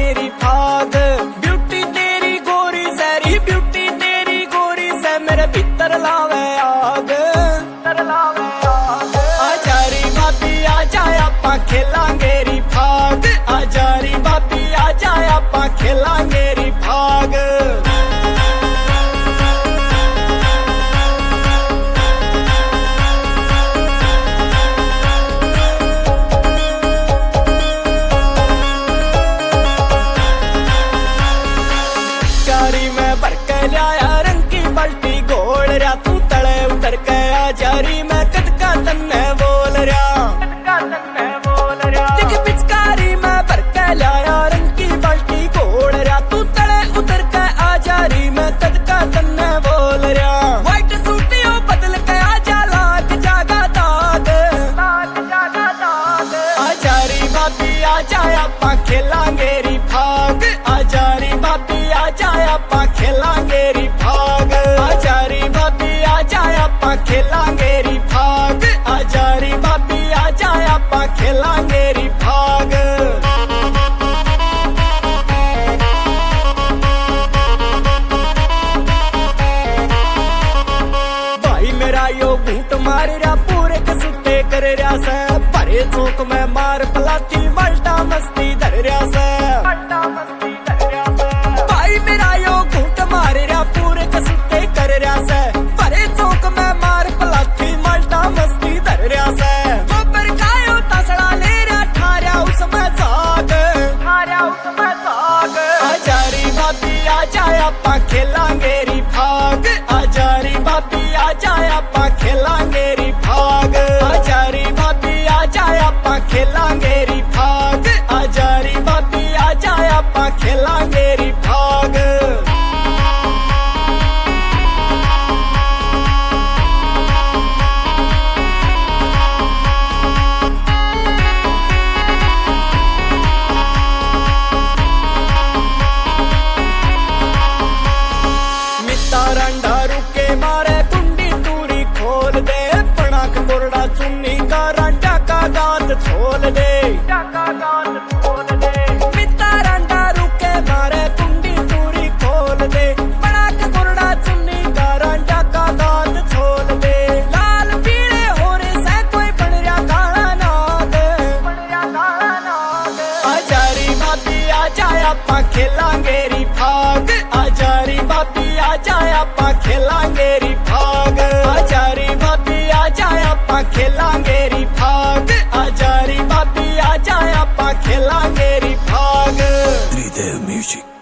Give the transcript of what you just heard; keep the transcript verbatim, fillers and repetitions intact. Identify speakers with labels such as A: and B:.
A: खेलांगे री भाग। ब्यूटी तेरी गोरी सैरी, ब्यूटी तेरी गोरी से मेरे भीतर लावे आग, लावे आग। आजा री भाभी आजा आपा खेलांगे री भाग, आजा री भाभी आजा आपा खेलांगे री भाग। गाड़ी में भर के लाया रंग की बाल्टी घोल रहा, तू तले उतर के आजारी मैं कद का तन्ने बोल रहा, देख पिचकारी में भर के लाया रंग की बाल्टी घोल रहा, तू तले उतर के आजारी मैं कद का तन्ने बोल रहा। व्हाइट सूटियों बदल के आजा लाग जागा दाग, आजारी भाभी आजा आपा खेलांगे री भाग, आजारी भाभी आजा आपा खेलांगे री भाग, आजारी भाभी आजा आपा खेलांगे री भाग, आजारी भाभी आजा आपा खेलांगे री भाग। भाई मेरा यो घूट मार रहा पूरे कसुते कर रहा से, भरे चौक में मार पलाती मल्टा मस्ती धर रहा से, भाई मेरा यो घूट मार रहा पूरे कसुते कर रहा से, भरे चौक में मार पलाती मल्टा मस्ती धर रहा से। गोबर खायो तसड़ा ले रहा ठारा उसमें जाग, ठारा उसमें जाग। आजारी भाभी आजा आपा खेलांगे री भाग, आजारी भाभी आजा आपा खेलांगे री भाग, आजारी भाभी आजा आपा खेलांगे री भाग, आजारी भाभी आजा आपा खेलांगे री भाग। रंडा रुके मारे कुंडी तूरी खोल दे, पणाक बोरडा चुन्नी का रंडा का गात छोल दे, मिता रंडा रुके मारे कुंडी तूरी खोल दे, पणाक बोरडा चुन्नी का रंडा का गात छोल दे। लाल पीले हो रे से कोई बन रहा काला नाग, आजारी भाभी आजा आपा खेलांगे री भाग, आजारी भाभी आजा आपा खेलांगे री भाग, आजारी भाभी आजा आपा खेलांगे री भाग, आजारी भाभी आजा आपा खेलांगे री भाग।
B: Three D Music।